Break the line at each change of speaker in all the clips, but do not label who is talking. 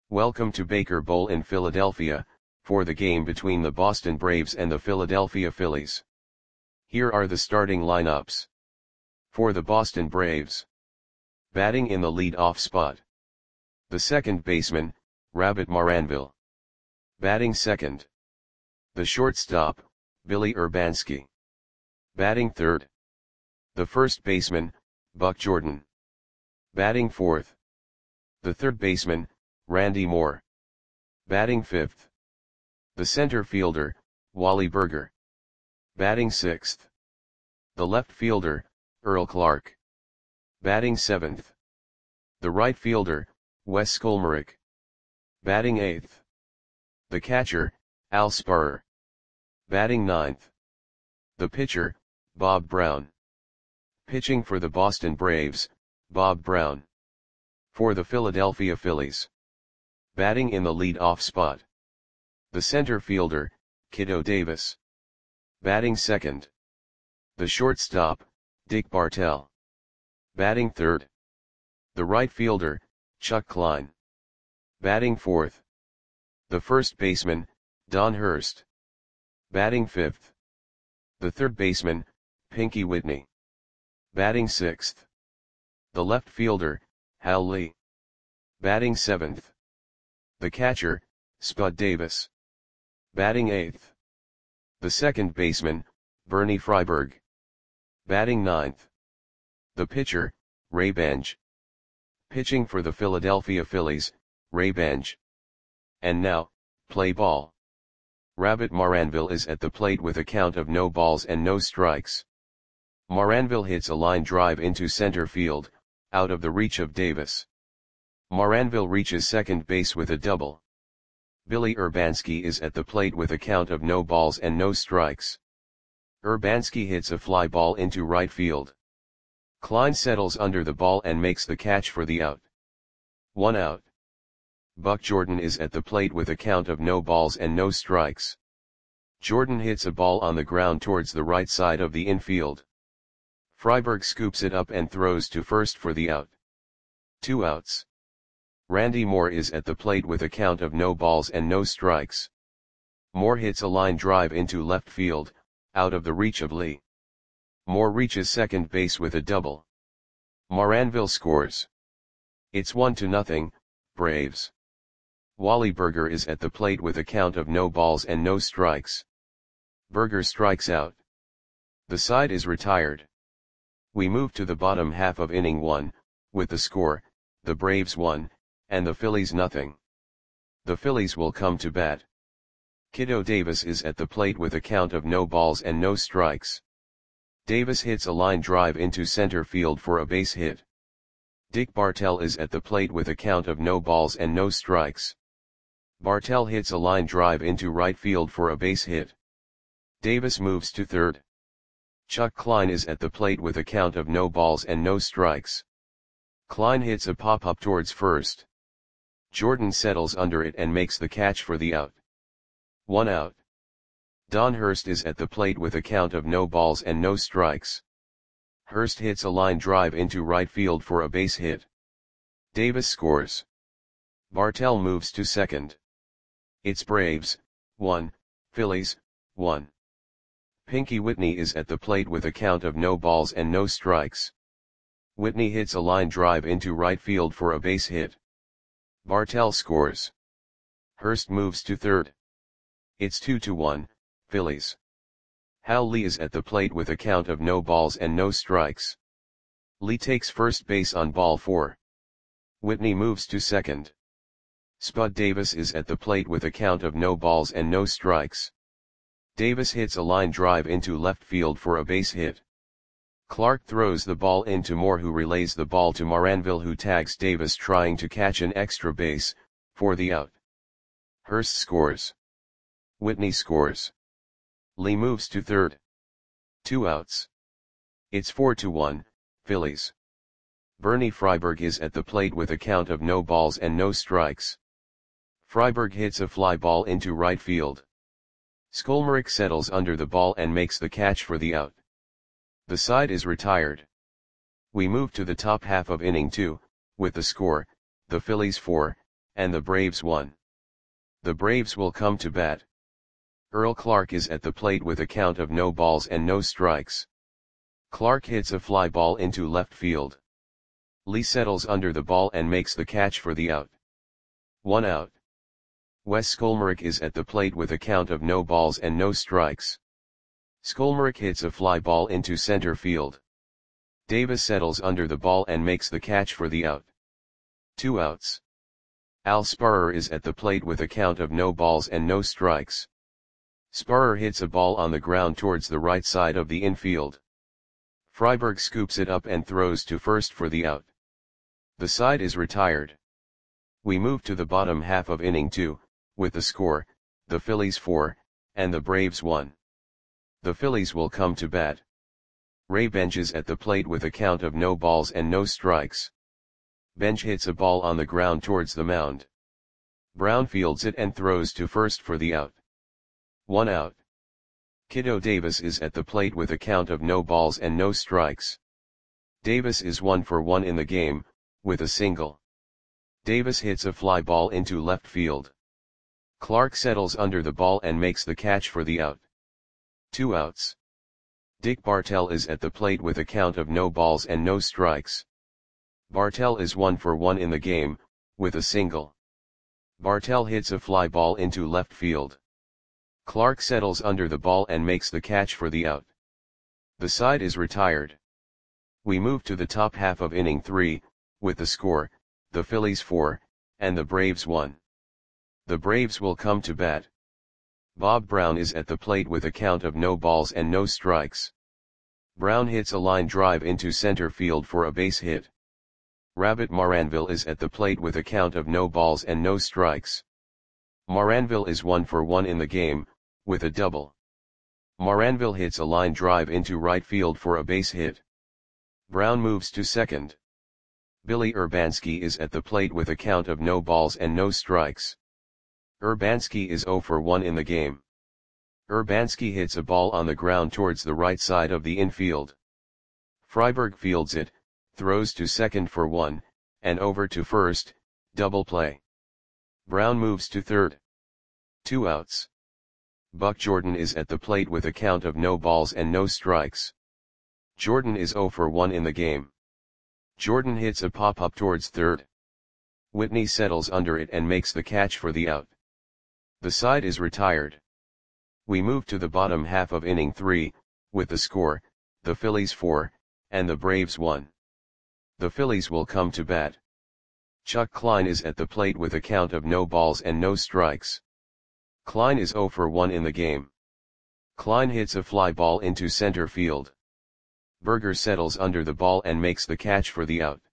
Welcome to Baker Bowl in Philadelphia, for the game between the Boston Braves and the Philadelphia Phillies. Here are the starting lineups. For the Boston Braves. Batting in the lead-off spot. The second baseman, Rabbit Maranville. Batting second. The shortstop, Billy Urbanski. Batting third. The first baseman, Buck Jordan. Batting fourth. The third baseman, Randy Moore. Batting fifth. The center fielder, Wally Burger. Batting sixth. The left fielder, Earl Clark. Batting seventh. The right fielder, Wes Skolmerick. Batting eighth. The catcher, Al Sparrer. Batting ninth. The pitcher, Bob Brown. Pitching for the Boston Braves, Bob Brown. For the Philadelphia Phillies. Batting in the lead-off spot. The center fielder, Kiddo Davis. Batting second. The shortstop, Dick Bartell. Batting third. The right fielder, Chuck Klein. Batting fourth. The first baseman, Don Hurst. Batting fifth. The third baseman, Pinky Whitney. Batting sixth. The left fielder, Hal Lee. Batting seventh. The catcher, Spud Davis. Batting eighth. The second baseman, Bernie Freiberg. Batting ninth. The pitcher, Ray Benj. Pitching for the Philadelphia Phillies, Ray Benj. And now, play ball. Rabbit Maranville is at the plate with a count of no balls and no strikes. Maranville hits a line drive into center field, out of the reach of Davis. Maranville reaches second base with a double. Billy Urbanski is at the plate with a count of no balls and no strikes. Urbanski hits a fly ball into right field. Klein settles under the ball and makes the catch for the out. 1 out. Buck Jordan is at the plate with a count of no balls and no strikes. Jordan hits a ball on the ground towards the right side of the infield. Freiberg scoops it up and throws to first for the out. 2 outs. Randy Moore is at the plate with a count of no balls and no strikes. Moore hits a line drive into left field, out of the reach of Lee. Moore reaches second base with a double. Maranville scores. It's 1-0, Braves. Wally Burger is at the plate with a count of no balls and no strikes. Burger strikes out. The side is retired. We move to the bottom half of inning 1, with the score, the Braves 1, and the Phillies 0. The Phillies will come to bat. Kiddo Davis is at the plate with a count of no balls and no strikes. Davis hits a line drive into center field for a base hit. Dick Bartell is at the plate with a count of no balls and no strikes. Bartell hits a line drive into right field for a base hit. Davis moves to third. Chuck Klein is at the plate with a count of no balls and no strikes. Klein hits a pop-up towards first. Jordan settles under it and makes the catch for the out. 1 out. Don Hurst is at the plate with a count of no balls and no strikes. Hurst hits a line drive into right field for a base hit. Davis scores. Bartell moves to second. It's Braves 1, Phillies 1. Pinky Whitney is at the plate with a count of no balls and no strikes. Whitney hits a line drive into right field for a base hit. Bartell scores. Hurst moves to third. It's 2-1, Phillies. Hal Lee is at the plate with a count of no balls and no strikes. Lee takes first base on ball 4. Whitney moves to second. Spud Davis is at the plate with a count of no balls and no strikes. Davis hits a line drive into left field for a base hit. Clark throws the ball into Moore, who relays the ball to Maranville, who tags Davis trying to catch an extra base, for the out. Hurst scores. Whitney scores. Lee moves to third. 2 outs. It's 4-1, Phillies. Bernie Freiberg is at the plate with a count of no balls and no strikes. Freiberg hits a fly ball into right field. Skolmerick settles under the ball and makes the catch for the out. The side is retired. We move to the top half of inning 2, with the score, the Phillies 4, and the Braves 1. The Braves will come to bat. Earl Clark is at the plate with a count of no balls and no strikes. Clark hits a fly ball into left field. Lee settles under the ball and makes the catch for the out. 1 out. Wes Skolmerick is at the plate with a count of no balls and no strikes. Skolmerick hits a fly ball into center field. Davis settles under the ball and makes the catch for the out. 2 outs. Al Sparrer is at the plate with a count of no balls and no strikes. Sparrer hits a ball on the ground towards the right side of the infield. Freiberg scoops it up and throws to first for the out. The side is retired. We move to the bottom half of inning 2, with the score, the Phillies 4, and the Braves 1. The Phillies will come to bat. Ray Bench is at the plate with a count of no balls and no strikes. Bench hits a ball on the ground towards the mound. Brown fields it and throws to first for the out. 1 out. Kiddo Davis is at the plate with a count of no balls and no strikes. Davis is 1 for 1 in the game, with a single. Davis hits a fly ball into left field. Clark settles under the ball and makes the catch for the out. 2 outs. Dick Bartell is at the plate with a count of no balls and no strikes. Bartell is 1 for 1 in the game, with a single. Bartell hits a fly ball into left field. Clark settles under the ball and makes the catch for the out. The side is retired. We move to the top half of inning 3, with the score, the Phillies 4, and the Braves 1. The Braves will come to bat. Bob Brown is at the plate with a count of no balls and no strikes. Brown hits a line drive into center field for a base hit. Rabbit Maranville is at the plate with a count of no balls and no strikes. Maranville is 1 for 1 in the game, with a double. Maranville hits a line drive into right field for a base hit. Brown moves to second. Billy Urbanski is at the plate with a count of no balls and no strikes. Urbanski is 0 for 1 in the game. Urbanski hits a ball on the ground towards the right side of the infield. Freiberg fields it, throws to second for 1, and over to first, double play. Brown moves to third. 2 outs. Buck Jordan is at the plate with a count of no balls and no strikes. Jordan is 0 for 1 in the game. Jordan hits a pop-up towards third. Whitney settles under it and makes the catch for the out. The side is retired. We move to the bottom half of inning 3, with the score, the Phillies 4, and the Braves 1. The Phillies will come to bat. Chuck Klein is at the plate with a count of no balls and no strikes. Klein is 0 for 1 in the game. Klein hits a fly ball into center field. Berger settles under the ball and makes the catch for the out.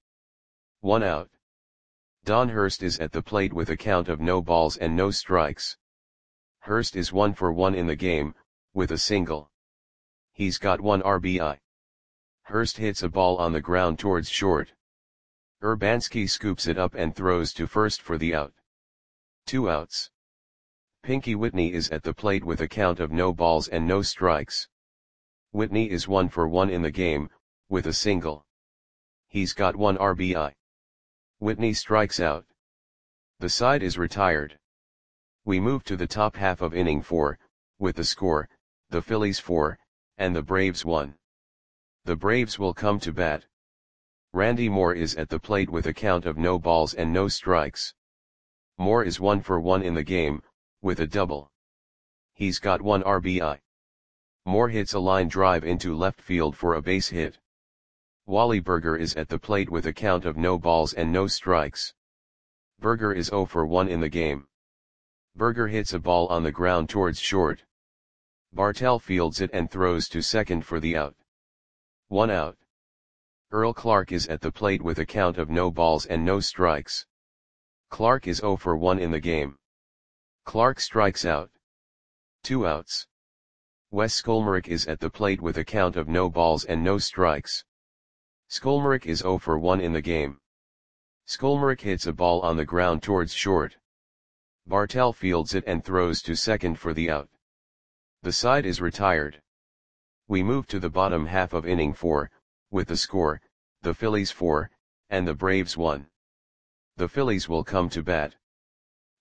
1 out. Don Hurst is at the plate with a count of no balls and no strikes. Hurst is 1 for 1 in the game, with a single. He's got 1 RBI. Hurst hits a ball on the ground towards short. Urbanski scoops it up and throws to first for the out. 2 outs. Pinky Whitney is at the plate with a count of no balls and no strikes. Whitney is 1 for 1 in the game, with a single. He's got 1 RBI. Whitney strikes out. The side is retired. We move to the top half of inning 4, with the score, the Phillies 4, and the Braves 1. The Braves will come to bat. Randy Moore is at the plate with a count of no balls and no strikes. Moore is 1 for 1 in the game, with a double. He's got 1 RBI. Moore hits a line drive into left field for a base hit. Wally Berger is at the plate with a count of no balls and no strikes. Berger is 0 for 1 in the game. Berger hits a ball on the ground towards short. Bartell fields it and throws to second for the out. 1 out. Earl Clark is at the plate with a count of no balls and no strikes. Clark is 0 for 1 in the game. Clark strikes out. 2 outs. Wes Skolmerick is at the plate with a count of no balls and no strikes. Skolmerick is 0 for 1 in the game. Skolmerick hits a ball on the ground towards short. Bartell fields it and throws to second for the out. The side is retired. We move to the bottom half of inning 4, with the score, the Phillies 4, and the Braves 1. The Phillies will come to bat.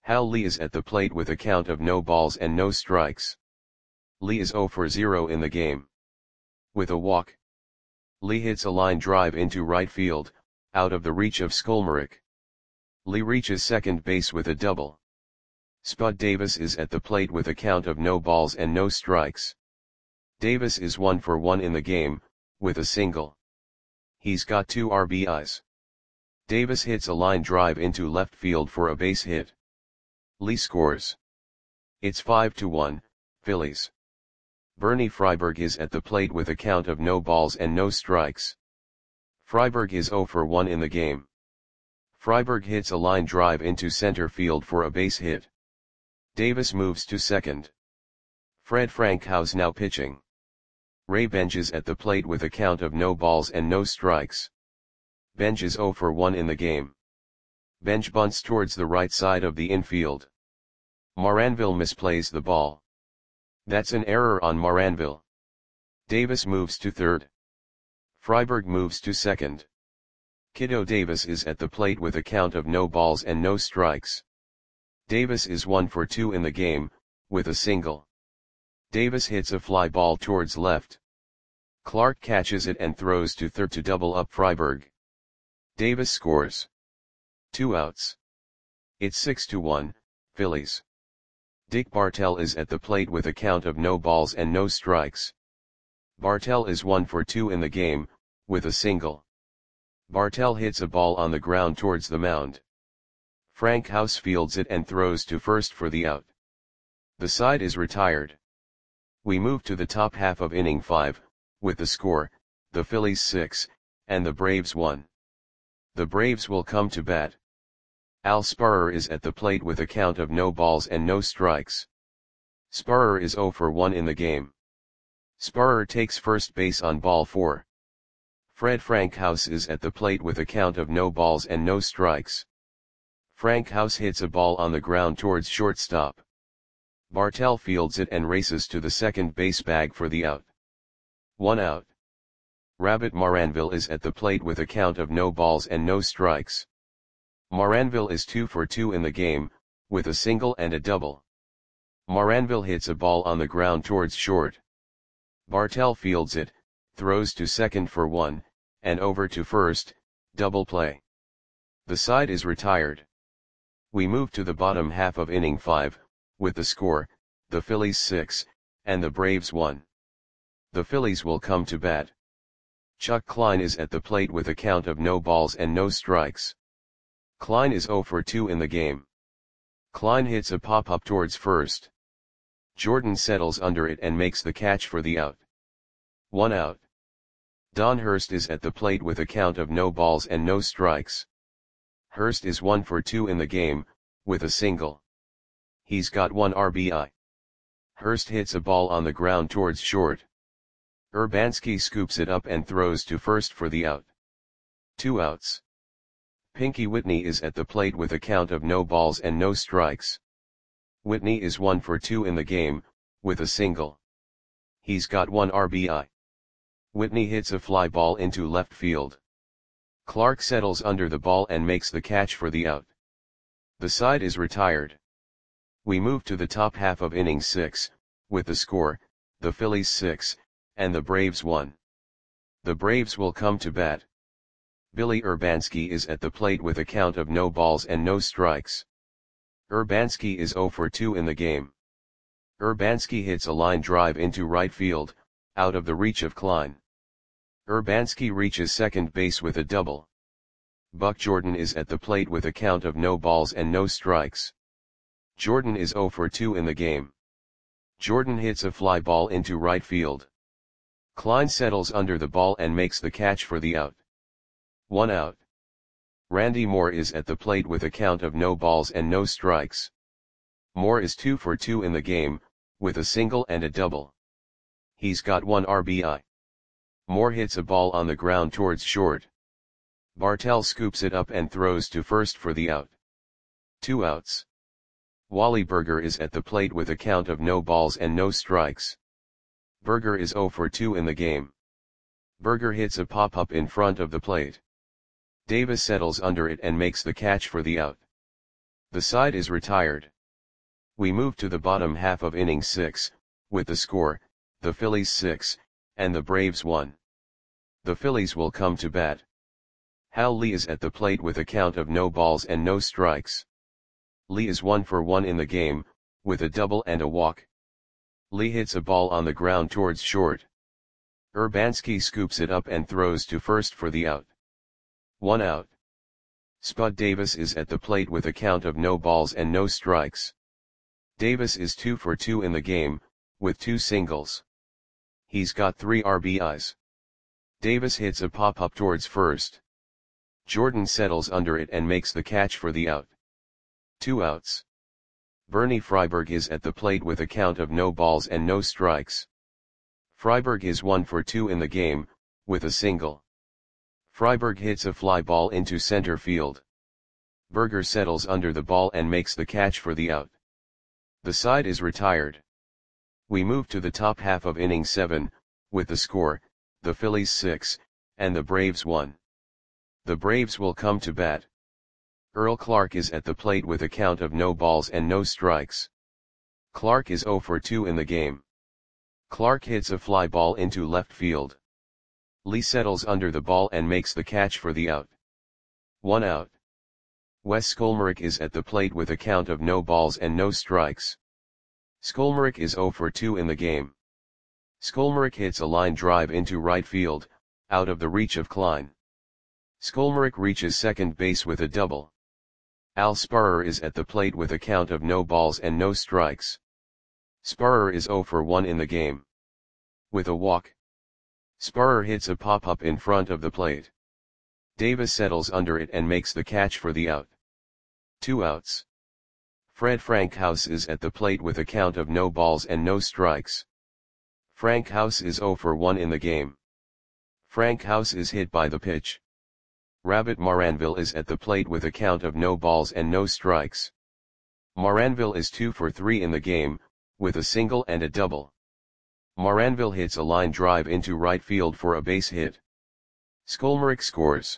Hal Lee is at the plate with a count of no balls and no strikes. Lee is 0 for 0 in the game. With a walk, Lee hits a line drive into right field, out of the reach of Skolmarek. Lee reaches second base with a double. Spud Davis is at the plate with a count of no balls and no strikes. Davis is 1 for 1 in the game, with a single. He's got 2 RBIs. Davis hits a line drive into left field for a base hit. Lee scores. It's 5-1, Phillies. Bernie Freiberg is at the plate with a count of no balls and no strikes. Freiberg is 0 for 1 in the game. Freiberg hits a line drive into center field for a base hit. Davis moves to second. Fred Frankhouse now pitching. Ray Benj is at the plate with a count of no balls and no strikes. Benj is 0 for 1 in the game. Benj bunts towards the right side of the infield. Moranville misplays the ball. That's an error on Moranville. Davis moves to third. Freiberg moves to second. Kiddo Davis is at the plate with a count of no balls and no strikes. Davis is 1 for 2 in the game, with a single. Davis hits a fly ball towards left. Clark catches it and throws to third to double up Freiberg. Davis scores. 2 outs. It's 6-1, Phillies. Dick Bartell is at the plate with a count of no balls and no strikes. Bartell is 1 for 2 in the game, with a single. Bartell hits a ball on the ground towards the mound. Frankhouse fields it and throws to first for the out. The side is retired. We move to the top half of inning 5, with the score, the Phillies 6, and the Braves 1. The Braves will come to bat. Al Sparrer is at the plate with a count of no balls and no strikes. Sparrer is 0 for 1 in the game. Sparrer takes first base on ball 4. Fred Frankhouse is at the plate with a count of no balls and no strikes. Frankhouse hits a ball on the ground towards shortstop. Bartell fields it and races to the second base bag for the out. 1 out. Rabbit Moranville is at the plate with a count of no balls and no strikes. Moranville is 2 for 2 in the game, with a single and a double. Moranville hits a ball on the ground towards short. Bartell fields it, throws to second for 1, and over to first, double play. The side is retired. We move to the bottom half of inning 5, with the score, the Phillies 6, and the Braves 1. The Phillies will come to bat. Chuck Klein is at the plate with a count of no balls and no strikes. Klein is 0 for 2 in the game. Klein hits a pop-up towards first. Jordan settles under it and makes the catch for the out. 1 out. Don Hurst is at the plate with a count of no balls and no strikes. Hurst is 1 for 2 in the game, with a single. He's got 1 RBI. Hurst hits a ball on the ground towards short. Urbanski scoops it up and throws to first for the out. 2 outs. Pinky Whitney is at the plate with a count of no balls and no strikes. Whitney is 1 for 2 in the game, with a single. He's got 1 RBI. Whitney hits a fly ball into left field. Clark settles under the ball and makes the catch for the out. The side is retired. We move to the top half of inning 6, with the score, the Phillies 6, and the Braves 1. The Braves will come to bat. Billy Urbanski is at the plate with a count of no balls and no strikes. Urbanski is 0 for 2 in the game. Urbanski hits a line drive into right field, out of the reach of Klein. Urbanski reaches second base with a double. Buck Jordan is at the plate with a count of no balls and no strikes. Jordan is 0 for 2 in the game. Jordan hits a fly ball into right field. Klein settles under the ball and makes the catch for the out. 1 out. Randy Moore is at the plate with a count of no balls and no strikes. Moore is 2 for 2 in the game, with a single and a double. He's got 1 RBI. Moore hits a ball on the ground towards short. Bartell scoops it up and throws to first for the out. 2 outs. Wally Berger is at the plate with a count of no balls and no strikes. Berger is 0 for 2 in the game. Berger hits a pop-up in front of the plate. Davis settles under it and makes the catch for the out. The side is retired. We move to the bottom half of inning 6, with the score, the Phillies 6, and the Braves 1. The Phillies will come to bat. Hal Lee is at the plate with a count of no balls and no strikes. Lee is 1 for 1 in the game, with a double and a walk. Lee hits a ball on the ground towards short. Urbanski scoops it up and throws to first for the out. 1 out. Spud Davis is at the plate with a count of no balls and no strikes. Davis is 2 for 2 in the game, with 2 singles. He's got 3 RBIs. Davis hits a pop-up towards first. Jordan settles under it and makes the catch for the out. 2 outs. Bernie Freiberg is at the plate with a count of no balls and no strikes. Freiberg is 1 for 2 in the game, with a single. Freiberg hits a fly ball into center field. Berger settles under the ball and makes the catch for the out. The side is retired. We move to the top half of inning 7, with the score, the Phillies 6, and the Braves 1. The Braves will come to bat. Earl Clark is at the plate with a count of no balls and no strikes. Clark is 0 for 2 in the game. Clark hits a fly ball into left field. Lee settles under the ball and makes the catch for the out. 1 out. Wes Skolmarek is at the plate with a count of no balls and no strikes. Skolmarek is 0 for 2 in the game. Skolmarek hits a line drive into right field, out of the reach of Klein. Skolmarek reaches second base with a double. Al Sparrer is at the plate with a count of no balls and no strikes. Sparrer is 0 for 1 in the game. With a walk. Sparrer hits a pop-up in front of the plate. Davis settles under it and makes the catch for the out. 2 outs. Fred Frankhouse is at the plate with a count of no balls and no strikes. Frankhouse is 0 for 1 in the game. Frankhouse is hit by the pitch. Rabbit Maranville is at the plate with a count of no balls and no strikes. Maranville is 2 for 3 in the game, with a single and a double. Maranville hits a line drive into right field for a base hit. Skolmarek scores.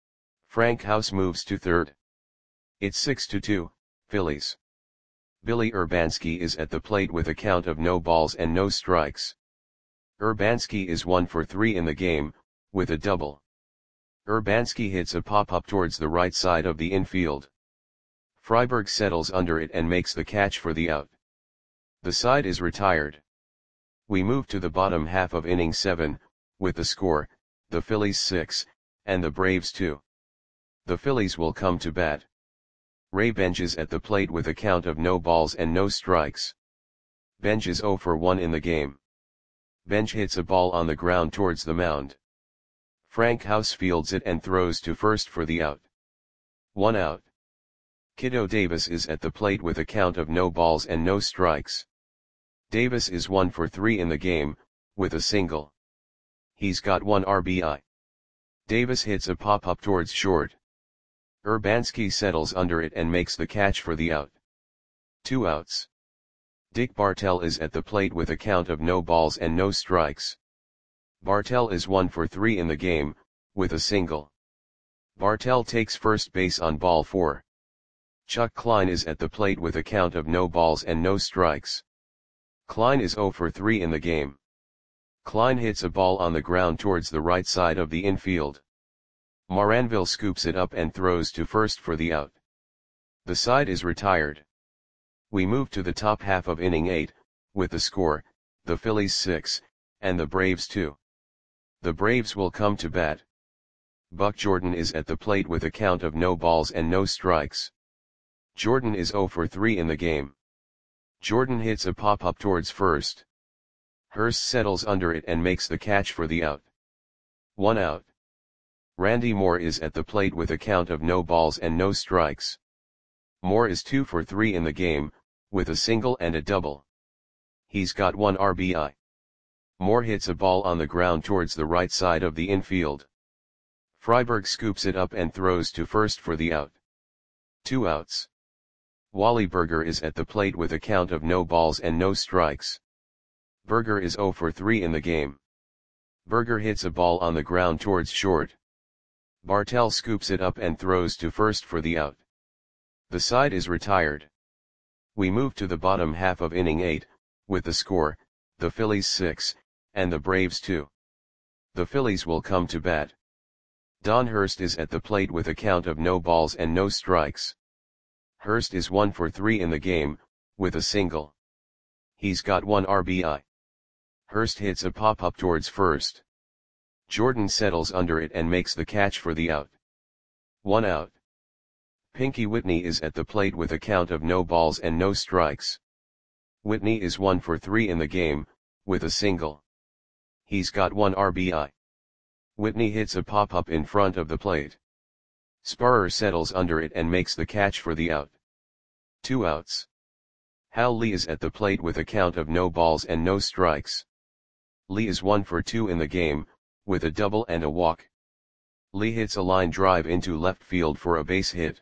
Frankhouse moves to third. It's 6-2, Phillies. Billy Urbanski is at the plate with a count of no balls and no strikes. Urbanski is 1 for 3 in the game, with a double. Urbanski hits a pop-up towards the right side of the infield. Freiberg settles under it and makes the catch for the out. The side is retired. We move to the bottom half of inning 7, with the score, the Phillies 6, and the Braves 2. The Phillies will come to bat. Ray Benj is at the plate with a count of no balls and no strikes. Benj is 0 for 1 in the game. Benj hits a ball on the ground towards the mound. Frankhouse fields it and throws to first for the out. 1 out. Kiddo Davis is at the plate with a count of no balls and no strikes. Davis is 1 for 3 in the game, with a single. He's got 1 RBI. Davis hits a pop-up towards short. Urbanski settles under it and makes the catch for the out. 2 outs. Dick Bartell is at the plate with a count of no balls and no strikes. Bartell is 1 for 3 in the game, with a single. Bartell takes first base on ball 4. Chuck Klein is at the plate with a count of no balls and no strikes. Klein is 0 for 3 in the game. Klein hits a ball on the ground towards the right side of the infield. Maranville scoops it up and throws to first for the out. The side is retired. We move to the top half of inning 8, with the score, the Phillies 6, and the Braves 2. The Braves will come to bat. Buck Jordan is at the plate with a count of no balls and no strikes. Jordan is 0 for 3 in the game. Jordan hits a pop-up towards first. Hurst settles under it and makes the catch for the out. 1 out. Randy Moore is at the plate with a count of no balls and no strikes. Moore is 2 for 3 in the game, with a single and a double. He's got 1 RBI. Moore hits a ball on the ground towards the right side of the infield. Freiberg scoops it up and throws to first for the out. 2 outs. Wally Berger is at the plate with a count of no balls and no strikes. Berger is 0 for 3 in the game. Berger hits a ball on the ground towards short. Bartell scoops it up and throws to first for the out. The side is retired. We move to the bottom half of inning 8, with the score, the Phillies 6, and the Braves 2. The Phillies will come to bat. Don Hurst is at the plate with a count of no balls and no strikes. Hurst is 1 for 3 in the game, with a single. He's got 1 RBI. Hurst hits a pop-up towards first. Jordan settles under it and makes the catch for the out. 1 out. Pinky Whitney is at the plate with a count of no balls and no strikes. Whitney is 1 for 3 in the game, with a single. He's got 1 RBI. Whitney hits a pop-up in front of the plate. Sparrer settles under it and makes the catch for the out. 2 outs. Hal Lee is at the plate with a count of no balls and no strikes. Lee is 1 for 2 in the game, with a double and a walk. Lee hits a line drive into left field for a base hit.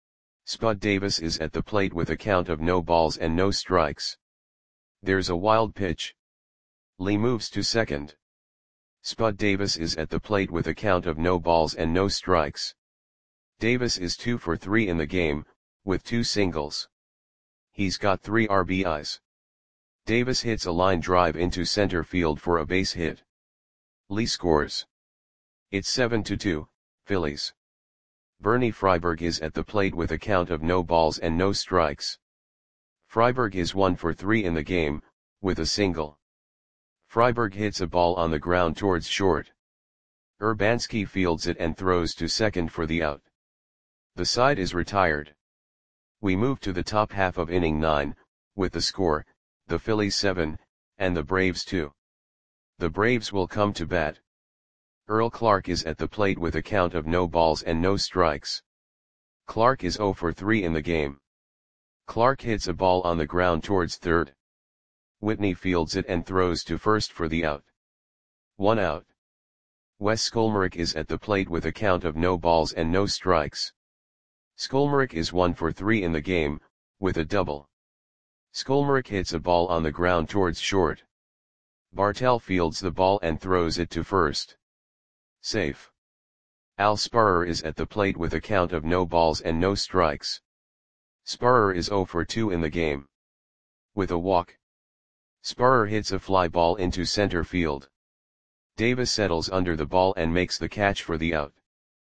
Spud Davis is at the plate with a count of no balls and no strikes. There's a wild pitch. Lee moves to second. Spud Davis is at the plate with a count of no balls and no strikes. Davis is 2 for 3 in the game, with 2 singles. He's got 3 RBIs. Davis hits a line drive into center field for a base hit. Lee scores. It's 7-2, Phillies. Bernie Freiberg is at the plate with a count of no balls and no strikes. Freiberg is 1 for 3 in the game, with a single. Freiberg hits a ball on the ground towards short. Urbanski fields it and throws to second for the out. The side is retired. We move to the top half of inning 9, with the score, the Phillies 7, and the Braves 2. The Braves will come to bat. Earl Clark is at the plate with a count of no balls and no strikes. Clark is 0 for 3 in the game. Clark hits a ball on the ground towards third. Whitney fields it and throws to first for the out. 1 out. Wes Skolmerick is at the plate with a count of no balls and no strikes. Skolmerick is 1 for 3 in the game, with a double. Skolmerick hits a ball on the ground towards short. Bartell fields the ball and throws it to first. Safe. Al Sparrer is at the plate with a count of no balls and no strikes. Sparrer is 0 for 2 in the game. With a walk. Sparrer hits a fly ball into center field. Davis settles under the ball and makes the catch for the out.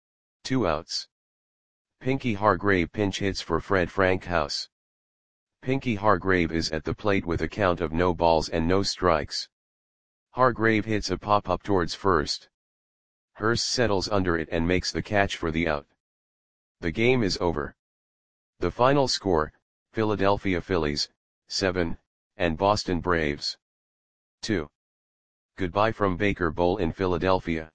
2 outs. Pinky Hargrave pinch hits for Fred Frankhouse. Pinky Hargrave is at the plate with a count of no balls and no strikes. Hargrave hits a pop-up towards first. Hurst settles under it and makes the catch for the out. The game is over. The final score, Philadelphia Phillies, 7, and Boston Braves, 2. Goodbye from Baker Bowl in Philadelphia.